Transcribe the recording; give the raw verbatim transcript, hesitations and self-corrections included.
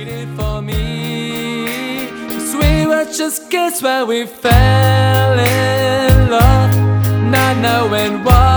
waited for me. 'Cause we were just kids when we fell in love, not knowing what